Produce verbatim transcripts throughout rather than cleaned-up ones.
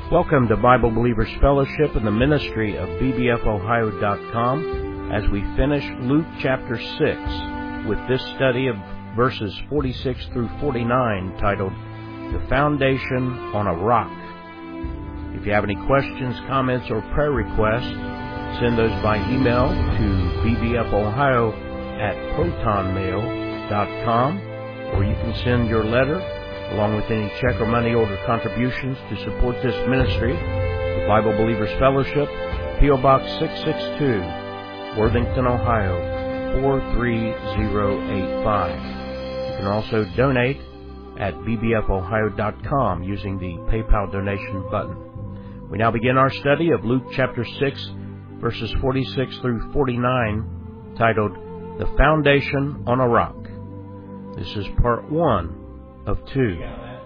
Welcome to Bible Believers Fellowship and the ministry of B B F Ohio dot com as we finish Luke chapter six with this study of verses forty-six through forty-nine titled, The Foundation on a Rock. If you have any questions, comments, or prayer requests, send those by email to b b f ohio at proton mail dot com, or you can send your letter along with any check or money order contributions to support this ministry, the Bible Believers Fellowship, P O Box six sixty-two, Worthington, Ohio, four three zero eight five. You can also donate at b b f ohio dot com using the PayPal donation button. We now begin our study of Luke chapter six, verses forty-six through forty-nine, titled, The Foundation on a Rock. This is part one of two.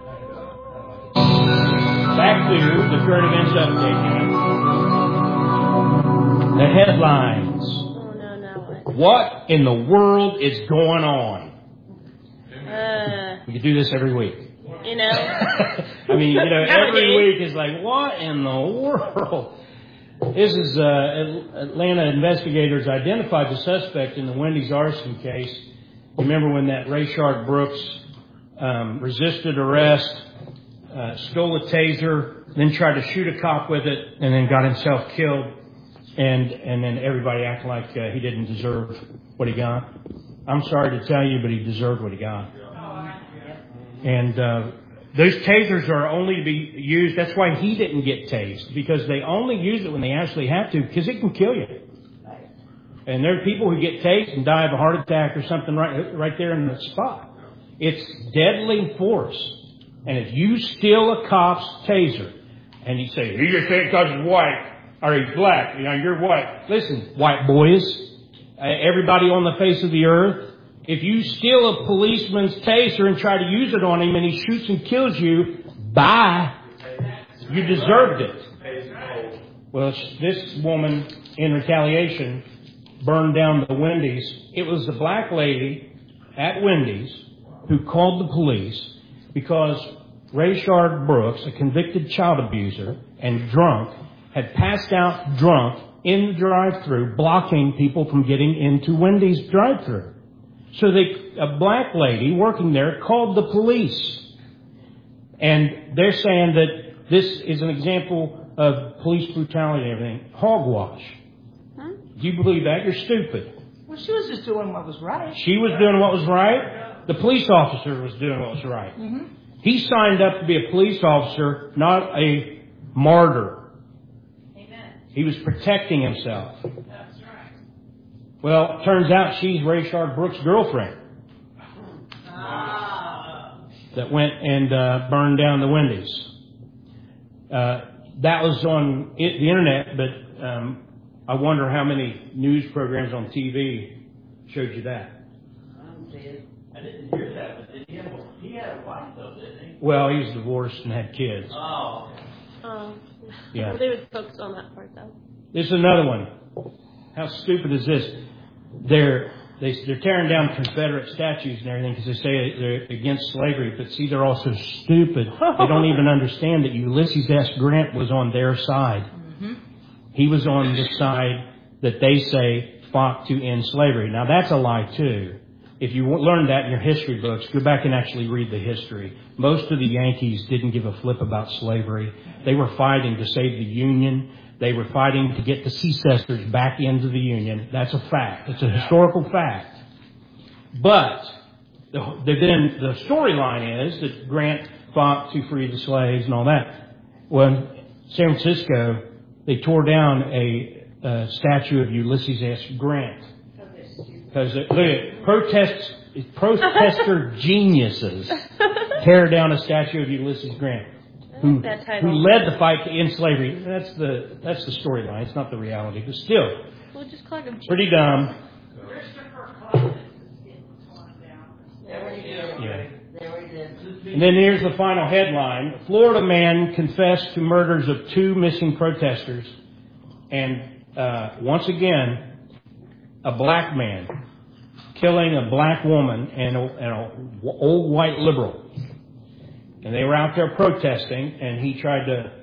Back to the current events update. The headlines. Oh, no, no. What in the world is going on? Uh, we could do this every week. You know? I mean, you know, every week is like, what in the world? This is uh, Atlanta investigators identified the suspect in the Wendy's arson case. Remember when that Rayshard Brooks um, resisted arrest, uh, stole a taser, then tried to shoot a cop with it, and then got himself killed, and and then everybody acted like uh, he didn't deserve what he got. I'm sorry to tell you, but he deserved what he got. And uh, those tasers are only to be used. That's why he didn't get tased, because they only use it when they actually have to, because it can kill you. And there are people who get tased and die of a heart attack or something right right there in the spot. It's deadly force. And if you steal a cop's taser and you say, you just think because he's white or he's black, you know, you're white. Listen, white boys, uh, everybody on the face of the earth, if you steal a policeman's taser and try to use it on him and he shoots and kills you, bye. You deserved it. Well, this woman, in retaliation, burned down the Wendy's. It was the black lady at Wendy's who called the police because Rayshard Brooks, a convicted child abuser and drunk, had passed out drunk in the drive-thru, blocking people from getting into Wendy's drive-thru. So they, a black lady working there called the police. And they're saying that this is an example of police brutality and everything. Hogwash. Huh? Do you believe that? You're stupid. Well, she was just doing what was right. She was doing what was right. The police officer was doing what was right. Mm-hmm. He signed up to be a police officer, not a martyr. Amen. He was protecting himself. That's right. Well, it turns out she's Rayshard Brooks' girlfriend. Ah. That went and uh, burned down the Wendy's. Uh, that was on it, the internet, but um, I wonder how many news programs on T V showed you that. I didn't hear that, but did he have a, he had a wife though, didn't he? Well, he was divorced and had kids. Oh. oh. Yeah. Well, they would focus on that part, though. This is another one. How stupid is this? They're they, they're tearing down Confederate statues and everything because they say they're against slavery. But see, they're also stupid. They don't even understand that Ulysses S. Grant was on their side. Mm-hmm. He was on the side that they say fought to end slavery. Now, that's a lie, too. If you learned that in your history books, go back and actually read the history. Most of the Yankees didn't give a flip about slavery. They were fighting to save the Union. They were fighting to get the secessors back into the Union. That's a fact. It's a historical fact. But the, the, then the storyline is that Grant fought to free the slaves and all that. Well, in San Francisco, they tore down a, a statue of Ulysses S. Grant. Because look at protests, protester geniuses tear down a statue of Ulysses Grant, who, who led the fight to end slavery. That's the that's the storyline. It's not the reality, but still, We'll just call him pretty dumb. Yeah. And then here's the final headline: Florida man confessed to murders of two missing protesters, and uh, once again, a black man killing a black woman and an old white liberal. And they were out there protesting, and he tried to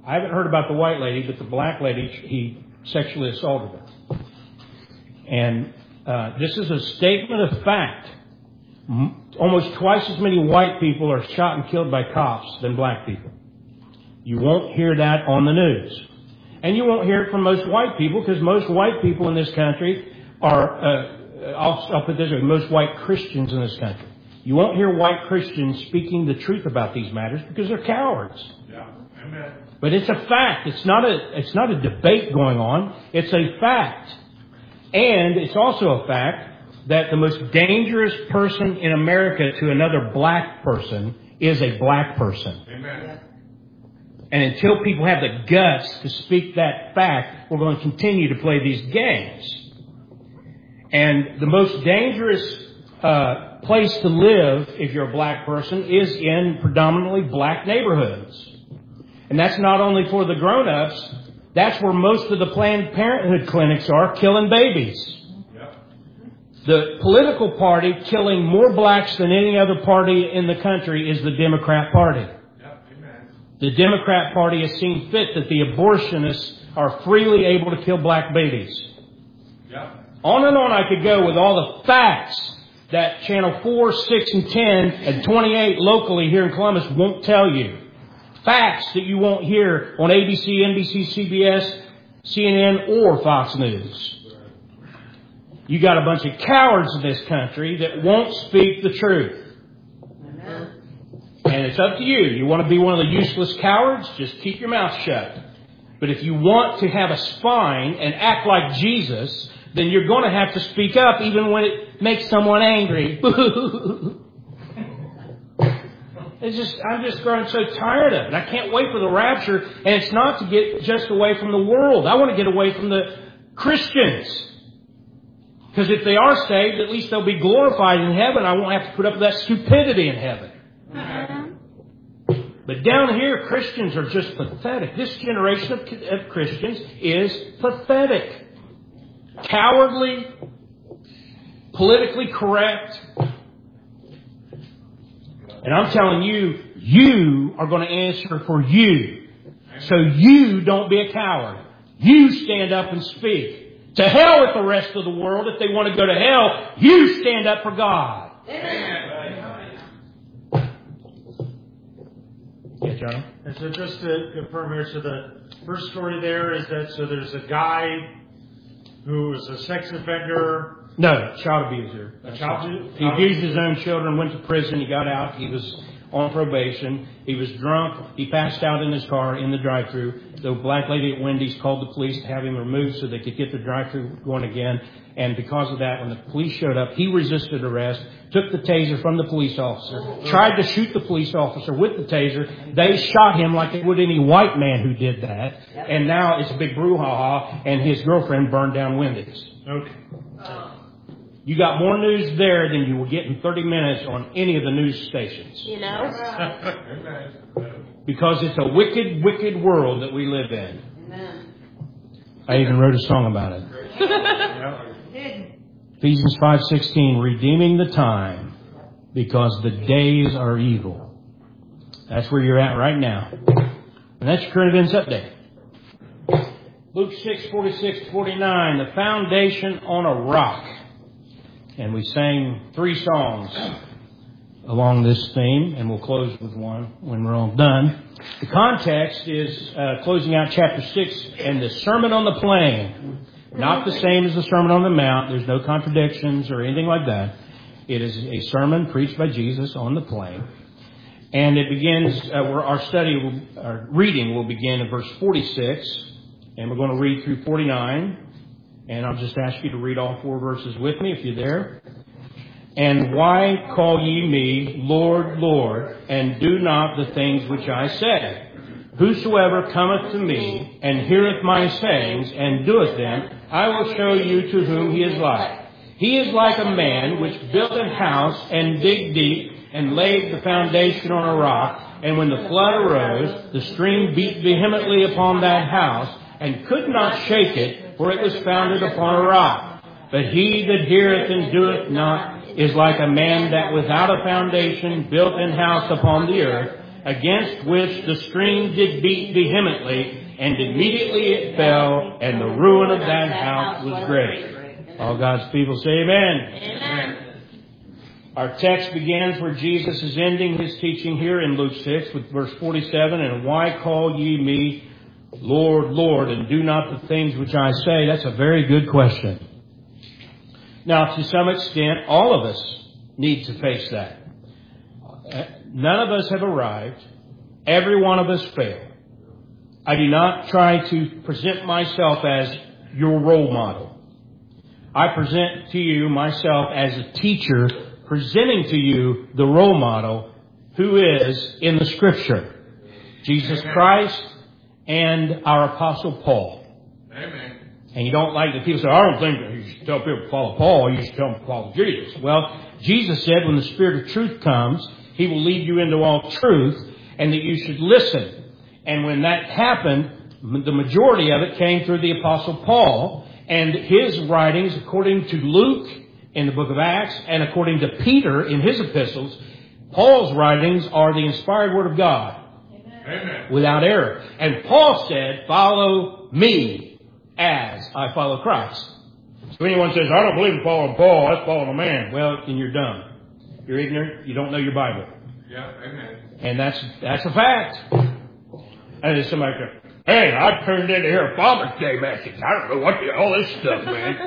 I haven't heard about the white lady, but the black lady, he sexually assaulted her. And uh, this is a statement of fact. Almost twice as many white people are shot and killed by cops than black people. You won't hear that on the news. And you won't hear it from most white people, because most white people in this country are, uh, I'll, I'll put this way, most white Christians in this country. You won't hear white Christians speaking the truth about these matters because they're cowards. Yeah. Amen. But it's a fact. It's not a, it's not a debate going on. It's a fact. And it's also a fact that the most dangerous person in America to another black person is a black person. Amen. And until people have the guts to speak that fact, we're going to continue to play these games. And the most dangerous uh, place to live if you're a black person is in predominantly black neighborhoods. And that's not only for the grown-ups. That's where most of the Planned Parenthood clinics are, killing babies. The political party killing more blacks than any other party in the country is the Democrat Party. The Democrat Party has seen fit that the abortionists are freely able to kill black babies. On and on I could go with all the facts that Channel four, six, and ten, and twenty-eight locally here in Columbus won't tell you. Facts that you won't hear on A B C, N B C, C B S, C N N, or Fox News. You got a bunch of cowards in this country that won't speak the truth. Amen. And it's up to you. You want to be one of the useless cowards? Just keep your mouth shut. But if you want to have a spine and act like Jesus, then you're going to have to speak up even when it makes someone angry. It's just, I'm just growing so tired of it. I can't wait for the rapture. And it's not to get just away from the world. I want to get away from the Christians. Because if they are saved, at least they'll be glorified in heaven. I won't have to put up with that stupidity in heaven. But down here, Christians are just pathetic. This generation of, of Christians is pathetic. Cowardly, politically correct. And I'm telling you, you are going to answer for you. So you don't be a coward. You stand up and speak. To hell with the rest of the world. If they want to go to hell, you stand up for God. Amen. Yeah, John? And so just to confirm here, so the first story there is that, so there's a guy who was a sex offender. No, child abuser. A child abuser? He abused his own children, went to prison, he got out, he was on probation, he was drunk, he passed out in his car in the drive-thru. The black lady at Wendy's called the police to have him removed so they could get the drive-thru going again. And because of that, when the police showed up, he resisted arrest, took the taser from the police officer, tried to shoot the police officer with the taser. They shot him like they would any white man who did that. And now it's a big brouhaha, and his girlfriend burned down Wendy's. Okay. You got more news there than you will get in thirty minutes on any of the news stations. You know? Because it's a wicked, wicked world that we live in. Amen. I even wrote a song about it. Ephesians five sixteen, redeeming the time because the days are evil. That's where you're at right now. And that's your current events update. Luke six forty-six to forty-nine, the foundation on a rock. And we sang three songs along this theme, and we'll close with one when we're all done. The context is uh, closing out chapter six and the Sermon on the Plain. Not the same as the Sermon on the Mount. There's no contradictions or anything like that. It is a sermon preached by Jesus on the plain. And it begins, uh, where our study, will, our reading will begin in verse forty-six. And we're going to read through forty-nine. And I'll just ask you to read all four verses with me if you're there. And why call ye me Lord, Lord, and do not the things which I say? Whosoever cometh to me, and heareth my sayings, and doeth them, I will show you to whom he is like. He is like a man which built a house, and digged deep, and laid the foundation on a rock. And when the flood arose, the stream beat vehemently upon that house, and could not shake it, for it was founded upon a rock. But he that heareth and doeth not is like a man that without a foundation built an house upon the earth. against which the stream did beat vehemently, and immediately it fell, and the ruin of that house was great. All God's people say amen. Amen. Our text begins where Jesus is ending His teaching here in Luke six with verse forty-seven, and why call ye me Lord, Lord, and do not the things which I say? That's a very good question. Now, to some extent, all of us need to face that. None of us have arrived. Every one of us failed. I do not try to present myself as your role model. I present to you myself as a teacher presenting to you the role model who is in the Scripture. Jesus Christ and our Apostle Paul. Amen. And you don't like the people say, I don't think that you should tell people to follow Paul, you should tell them to follow Jesus. Well, Jesus said when the Spirit of truth comes, He will lead you into all truth, and that you should listen. And when that happened, the majority of it came through the Apostle Paul, and his writings, according to Luke in the book of Acts, and according to Peter in his epistles, Paul's writings are the inspired Word of God. Amen. Without error. And Paul said, follow me as I follow Christ. So anyone says, I don't believe in following Paul, that's following a man. Well, then you're dumb. You're ignorant. You don't know your Bible. Yeah, amen. And that's that's a fact. And then somebody goes, hey, I turned in to hear a Father's Day message. I don't know what the, all this stuff,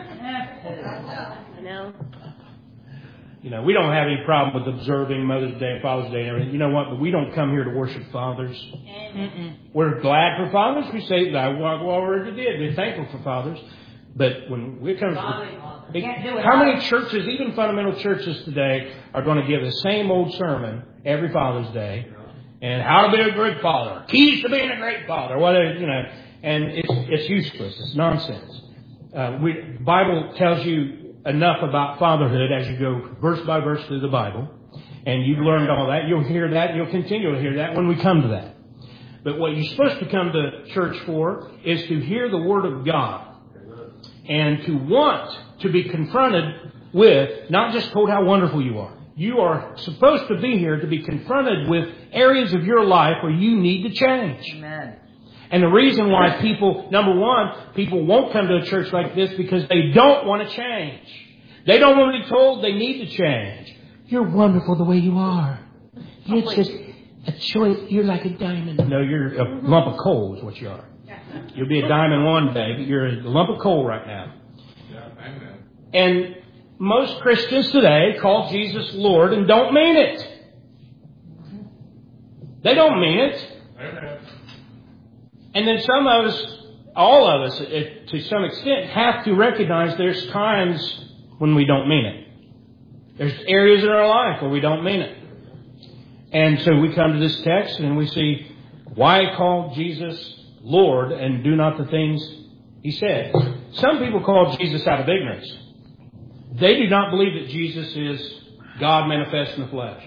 man. I know. You know, we don't have any problem with observing Mother's Day and Father's Day and everything. You know what? But we don't come here to worship fathers. Mm-mm. We're glad for fathers. We say that we already did. We're thankful for fathers. But when we come to how many churches, even fundamental churches today, are going to give the same old sermon every Father's Day, and how to be a great father, keys to being a great father, whatever, you know, and it's it's useless. It's nonsense. Uh, we the Bible tells you enough about fatherhood as you go verse by verse through the Bible, and you've learned all that. You'll hear that. You'll continue to hear that when we come to that. But what you're supposed to come to church for is to hear the Word of God. And to want to be confronted with, not just told how wonderful you are. You are supposed to be here to be confronted with areas of your life where you need to change. Amen. And the reason why people, number one, people won't come to a church like this because they don't want to change. They don't want to be told they need to change. You're wonderful the way you are. It's just a choice. You're like a diamond. No, you're a lump of coal is what you are. You'll be a diamond one day, but you're a lump of coal right now. Yeah, amen. And most Christians today call Jesus Lord and don't mean it. They don't mean it. Amen. And then some of us, all of us, to some extent, have to recognize there's times when we don't mean it. There's areas in our life where we don't mean it. And so we come to this text and we see, why call Jesus Lord and do not the things He said? Some people call Jesus out of ignorance. They do not believe that Jesus is God manifest in the flesh.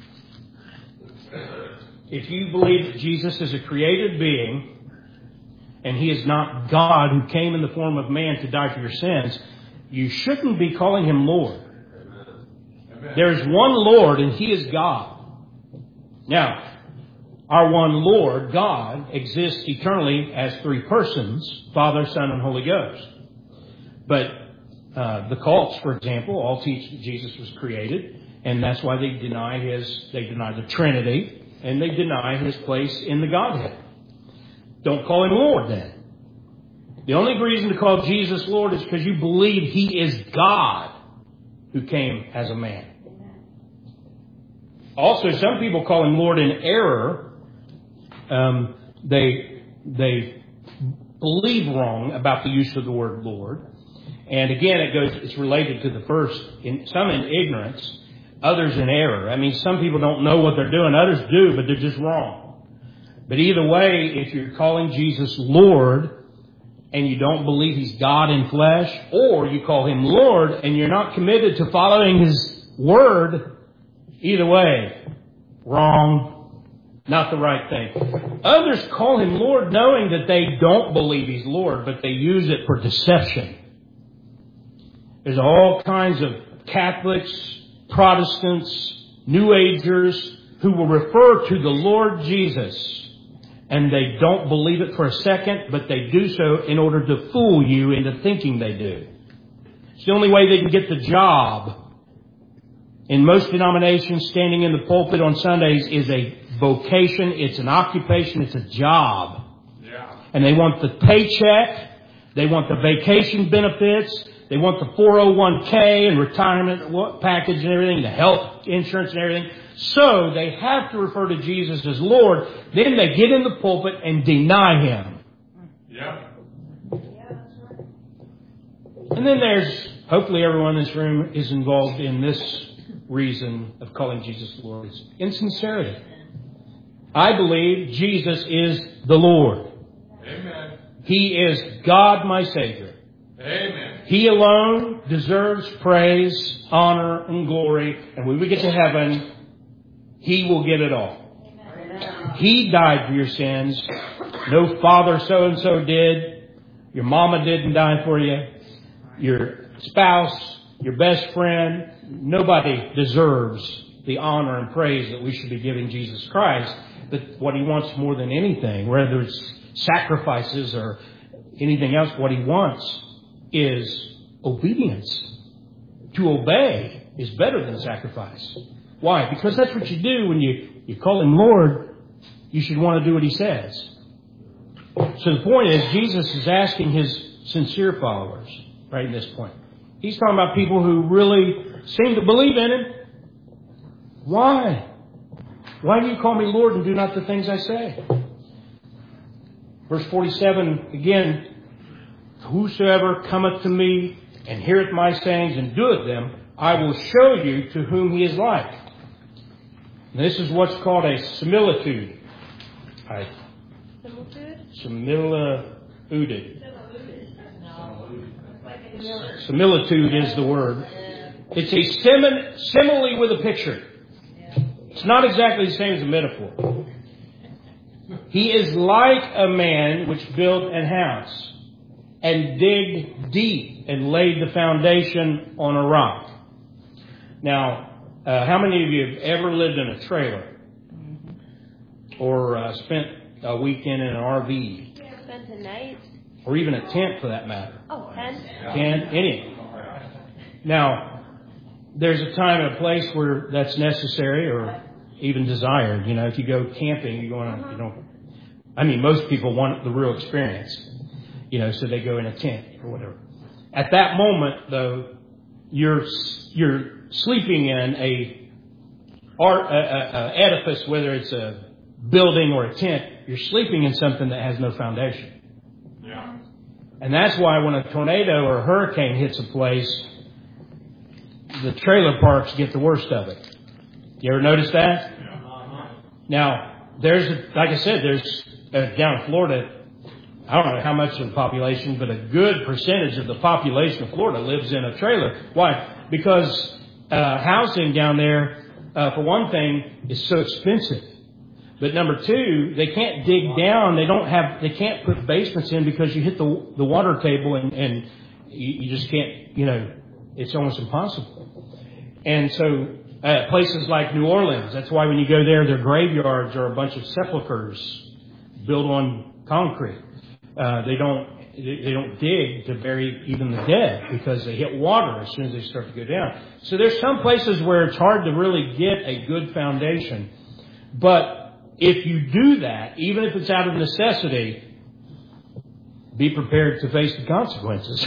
If you believe that Jesus is a created being and He is not God who came in the form of man to die for your sins, you shouldn't be calling Him Lord. There is one Lord and He is God. Now, our one Lord, God, exists eternally as three persons, Father, Son, and Holy Ghost. But uh, the cults, for example, all teach that Jesus was created, and that's why they deny His, they deny the Trinity, and they deny His place in the Godhead. Don't call Him Lord then. The only reason to call Jesus Lord is because you believe He is God who came as a man. Also, some people call Him Lord in error. Um, they they believe wrong about the use of the word Lord. And again, it goes. It's related to the first. In, some in ignorance, others in error. I mean, some people don't know what they're doing. Others do, but they're just wrong. But either way, if you're calling Jesus Lord and you don't believe He's God in flesh, or you call Him Lord and you're not committed to following His word, either way, wrong. Not the right thing. Others call Him Lord knowing that they don't believe He's Lord, but they use it for deception. There's all kinds of Catholics, Protestants, New Agers who will refer to the Lord Jesus, and they don't believe it for a second, but they do so in order to fool you into thinking they do. It's the only way they can get the job. In most denominations, standing in the pulpit on Sundays is a vocation, it's an occupation, it's a job. Yeah. And they want the paycheck, they want the vacation benefits, they want the four oh one k and retirement package and everything, the health insurance and everything. So they have to refer to Jesus as Lord. Then they get in the pulpit and deny Him. Yeah. And then there's, hopefully everyone in this room is involved in this reason of calling Jesus Lord. It's insincerity. I believe Jesus is the Lord. Amen. He is God my Savior. Amen. He alone deserves praise, honor, and glory. And when we get to heaven, He will get it all. He died for your sins. No father so-and-so did. Your mama didn't die for you. Your spouse, your best friend, nobody deserves the honor and praise that we should be giving Jesus Christ. But what He wants more than anything, whether it's sacrifices or anything else, what He wants is obedience. To obey is better than sacrifice. Why? Because that's what you do when you, you call Him Lord. You should want to do what He says. So the point is, Jesus is asking His sincere followers, right in this point. He's talking about people who really seem to believe in Him. Why? Why do you call me Lord and do not the things I say? Verse forty-seven, again, whosoever cometh to me and heareth my sayings and doeth them, I will show you to whom he is like. And this is what's called a similitude. I, similitude. Similitude is the word. It's a sim- simile with a picture. It's not exactly the same as a metaphor. He is like a man which built an house and digged deep and laid the foundation on a rock. Now, uh, how many of you have ever lived in a trailer or uh, spent a weekend in an R V? Yeah, spent a night. Or even a tent for that matter? Oh, tent. Tent, any. Now, there's a time and a place where that's necessary or even desired. You know, if you go camping, you go on a, you know, I mean, most people want the real experience, you know, so they go in a tent or whatever. At that moment, though, you're you're sleeping in a, art, a, a, a edifice, whether it's a building or a tent. You're sleeping in something that has no foundation. Yeah. And that's why when a tornado or a hurricane hits a place, the trailer parks get the worst of it. You ever notice that? Yeah. Now, there's, a, like I said, there's uh, down in Florida, I don't know how much of the population, but a good percentage of the population of Florida lives in a trailer. Why? Because uh, housing down there, uh, for one thing, is so expensive. But number two, they can't dig down. They don't have. They can't put basements in because you hit the the water table and, and you, you just can't. You know, it's almost impossible. And so uh, places like New Orleans, that's why when you go there, their graveyards are a bunch of sepulchers built on concrete. Uh, they don't they don't dig to bury even the dead because they hit water as soon as they start to go down. So there's some places where it's hard to really get a good foundation, but if you do that, even if it's out of necessity, be prepared to face the consequences.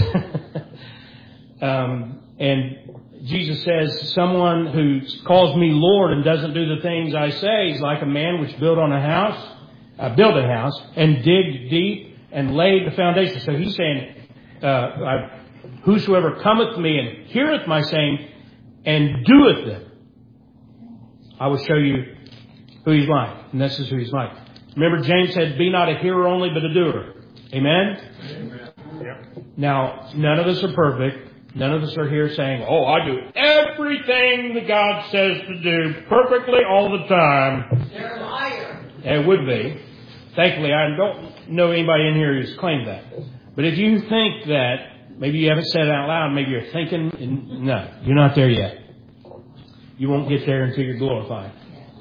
um, and Jesus says, someone who calls me Lord and doesn't do the things I say is like a man which built on a house, uh, built a house and digged deep and laid the foundation. So he's saying, uh, I, whosoever cometh to me and heareth my saying and doeth them, I will show you who he's like. And this is who he's like. Remember, James said, be not a hearer only, but a doer. Amen? Amen. Yep. Now, none of us are perfect. None of us are here saying, oh, I do everything that God says to do perfectly all the time. They're a liar. It would be. Thankfully, I don't know anybody in here who's claimed that. But if you think that, maybe you haven't said it out loud, maybe you're thinking, no, you're not there yet. You won't get there until you're glorified.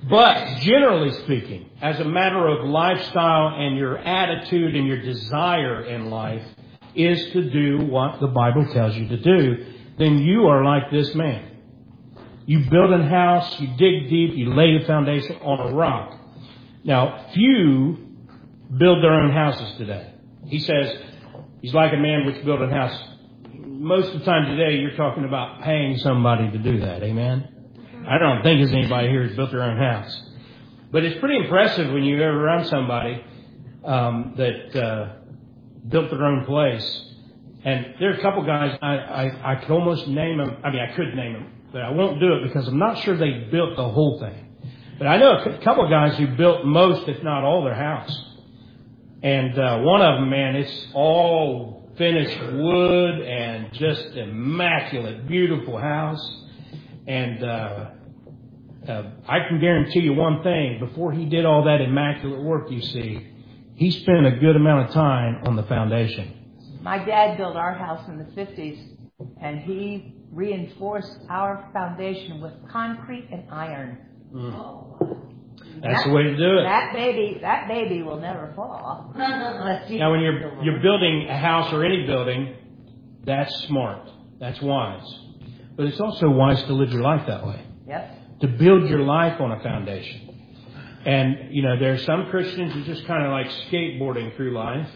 But generally speaking, as a matter of lifestyle and your attitude and your desire in life is to do what the Bible tells you to do, then you are like this man. You build a house, you dig deep, you lay the foundation on a rock. Now, few build their own houses today. He says he's like a man which built a house. Most of the time today, you're talking about paying somebody to do that. Amen? I don't think there's anybody here who's built their own house. But it's pretty impressive when you're around somebody um, that uh, built their own place. And there are a couple guys, I, I, I could almost name them. I mean, I could name them, but I won't do it because I'm not sure they built the whole thing. But I know a couple of guys who built most, if not all, their house. And uh, one of them, man, it's all finished wood and just immaculate, beautiful house. And uh, uh, I can guarantee you one thing. Before he did all that immaculate work, you see, he spent a good amount of time on the foundation. My dad built our house in the fifties, and he reinforced our foundation with concrete and iron. Mm. Oh. That's that, the way to do it. That baby, that baby will never fall. Now, when you're you're building a house or any building, that's smart. That's wise. But it's also wise to live your life that way. Yep. To build your life on a foundation. And, you know, there are some Christians who just kind of like skateboarding through life.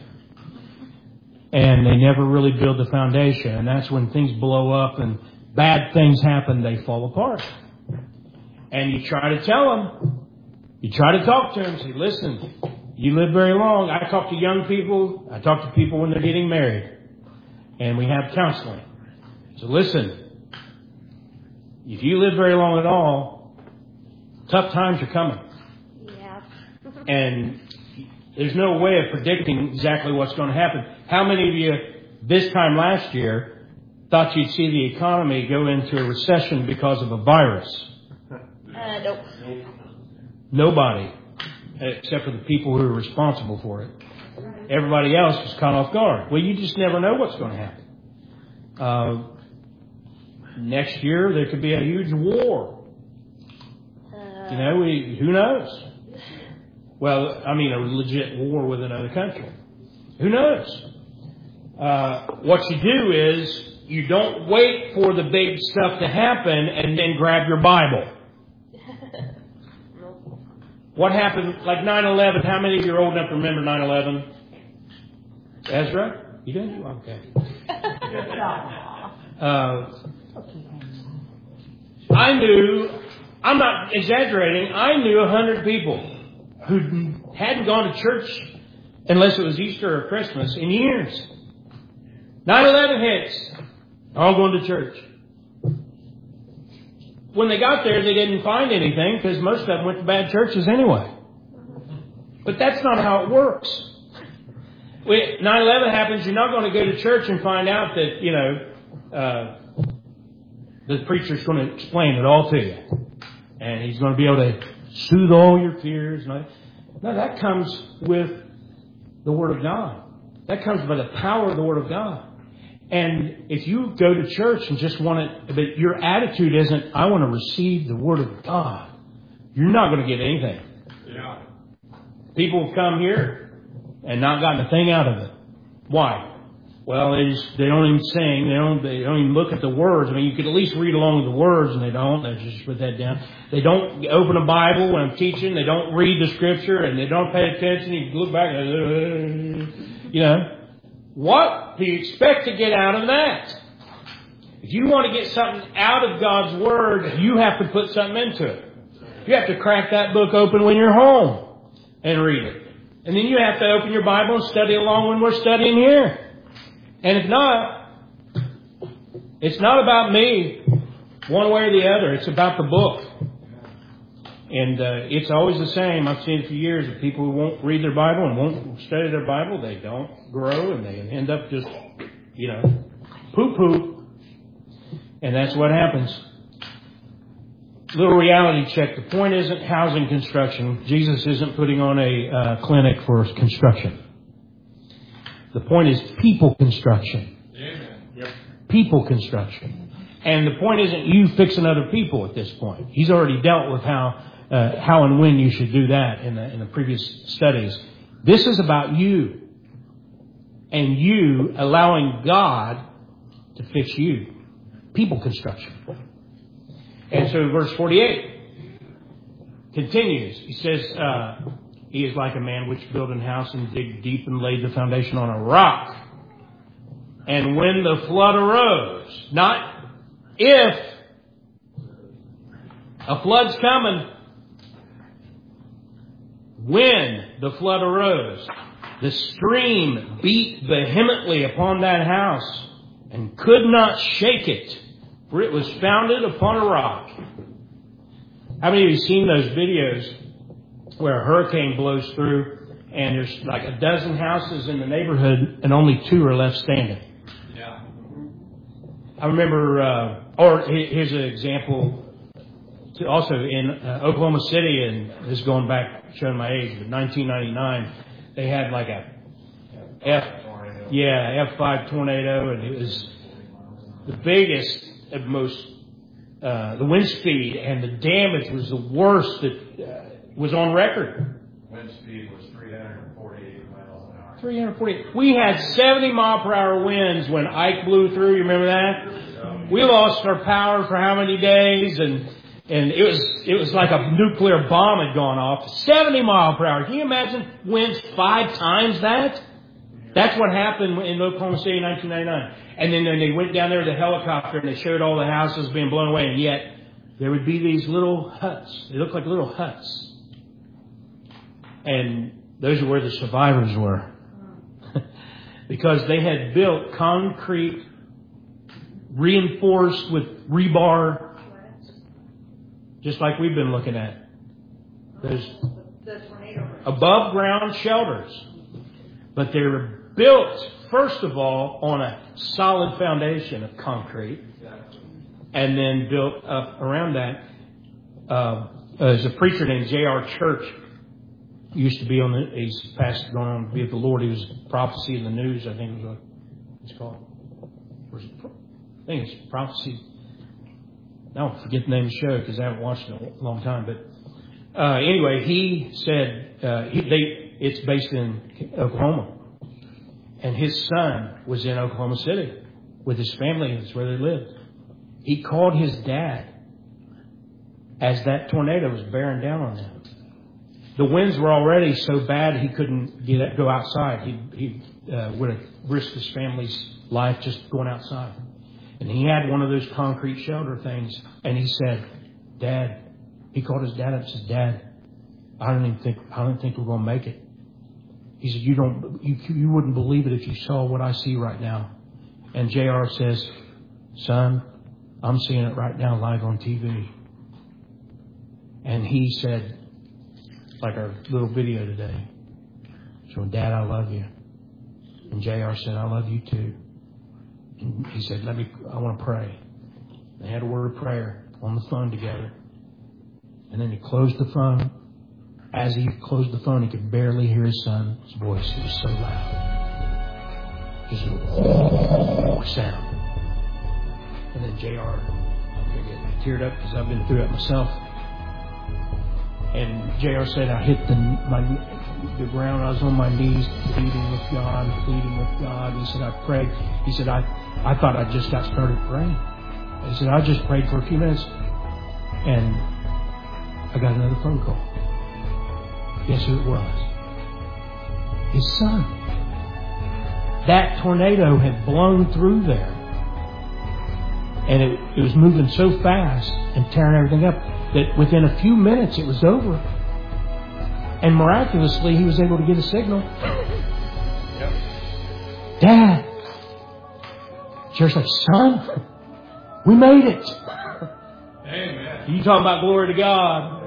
And they never really build the foundation. And that's when things blow up and bad things happen, they fall apart. And you try to tell them. You try to talk to them. Say, listen, you live very long. I talk to young people. I talk to people when they're getting married. And we have counseling. So listen, if you live very long at all, tough times are coming. Yeah. And there's no way of predicting exactly what's going to happen. How many of you this time last year thought you'd see the economy go into a recession because of a virus? Uh, nope. Nobody, except for the people who are responsible for it. Everybody else was caught off guard. Well, you just never know what's going to happen. Uh, next year, there could be a huge war. Uh, You know, we, who knows? Well, I mean, a legit war with another country. Who knows? Uh, what you do is you don't wait for the big stuff to happen and then grab your Bible. What happened, like nine eleven, how many of you are old enough to remember nine eleven? Ezra? You didn't? Okay. Uh, I knew, I'm not exaggerating, I knew a hundred people who hadn't gone to church unless it was Easter or Christmas in years. nine eleven hits. All going to church. When they got there, they didn't find anything because most of them went to bad churches anyway. But that's not how it works. nine eleven happens, you're not going to go to church and find out that, you know, uh, the preacher's going to explain it all to you. And he's going to be able to soothe all your fears. No, that comes with the Word of God. That comes by the power of the Word of God. And if you go to church and just want it, but your attitude isn't, I want to receive the Word of God, you're not going to get anything. Yeah. People have come here and not gotten a thing out of it. Why? Well, they just, they don't even sing. They don't, they don't even look at the words. I mean, you could at least read along with the words, and they don't. They just put that down. They don't open a Bible when I'm teaching. They don't read the Scripture, and they don't pay attention. You can look back and, you know. What do you expect to get out of that? If you want to get something out of God's Word, you have to put something into it. You have to crack that book open when you're home and read it. And then you have to open your Bible and study along when we're studying here. And if not, it's not about me one way or the other. It's about the book. And uh, it's always the same. I've seen it for years. The people who won't read their Bible and won't study their Bible, they don't grow and they end up just, you know, poo-poo. And that's what happens. Little reality check. The point isn't housing construction. Jesus isn't putting on a uh, clinic for construction. The point is people construction. Amen. Yep. People construction. And the point isn't you fixing other people at this point. He's already dealt with how uh, how and when you should do that in the, in the previous studies. This is about you and you allowing God to fix you. People construction. And so verse forty-eight continues. He says, uh, he is like a man which built an house and digged deep and laid the foundation on a rock. And when the flood arose, not if, a flood's coming. When the flood arose, the stream beat vehemently upon that house and could not shake it, for it was founded upon a rock. How many of you have seen those videos where a hurricane blows through and there's like a dozen houses in the neighborhood and only two are left standing? Yeah. I remember, uh, or here's an example. Also in uh, Oklahoma City, and this is going back, showing my age, but nineteen ninety-nine, they had like a F, yeah, F five tornado, and it was the biggest, and most, uh, the wind speed and the damage was the worst that uh, was on record. Wind speed was three hundred forty-eight miles an hour. three hundred forty. We had seventy mile per hour winds when Ike blew through. You remember that? We lost our power for how many days? And And it was it was like a nuclear bomb had gone off. seventy mile per hour. Can you imagine winds five times that? That's what happened in Oklahoma City in nineteen ninety-nine. And then, then they went down there with a helicopter and they showed all the houses being blown away. And yet there would be these little huts. They looked like little huts. And those are where the survivors were. Because they had built concrete, reinforced with rebar, just like we've been looking at. There's above ground shelters. But they were built, first of all, on a solid foundation of concrete. And then built up around that. Uh, there's a preacher named J R Church. He used to be on the, he's passed, gone on to be with the Lord. He was Prophecy in the News, I think is what it's called. I think it's Prophecy. I don't forget the name of the show because I haven't watched it in a long time. But uh, anyway, he said uh, he, they, it's based in Oklahoma. And his son was in Oklahoma City with his family. That's where they lived. He called his dad as that tornado was bearing down on them. The winds were already so bad he couldn't get go outside. He, he uh, would have risked his family's life just going outside. And he had one of those concrete shelter things. And he said, Dad, he called his dad up and said, Dad, I don't even think, I don't think we're going to make it. He said, you don't, you, you wouldn't believe it if you saw what I see right now. And J R says, son, I'm seeing it right now live on T V. And he said, like our little video today. So, Dad, I love you. And J R said, I love you too. And he said, let me, I want to pray. They had a word of prayer on the phone together. And then he closed the phone. As he closed the phone, he could barely hear his son's voice. It was so loud. Just a oh, sound. And then J R, I'm going to get teared up because I've been through it myself. And J R said, I hit the, my, the ground. I was on my knees pleading with God, pleading with God. He said, I prayed. He said, I, I thought I just got started praying. He said, I just prayed for a few minutes. And I got another phone call. Guess who it was? His son. That tornado had blown through there. And it, it was moving so fast and tearing everything up that within a few minutes it was over. And miraculously, he was able to get a signal. Yep. Dad. Church like, son, we made it. Amen. You talking about glory to God.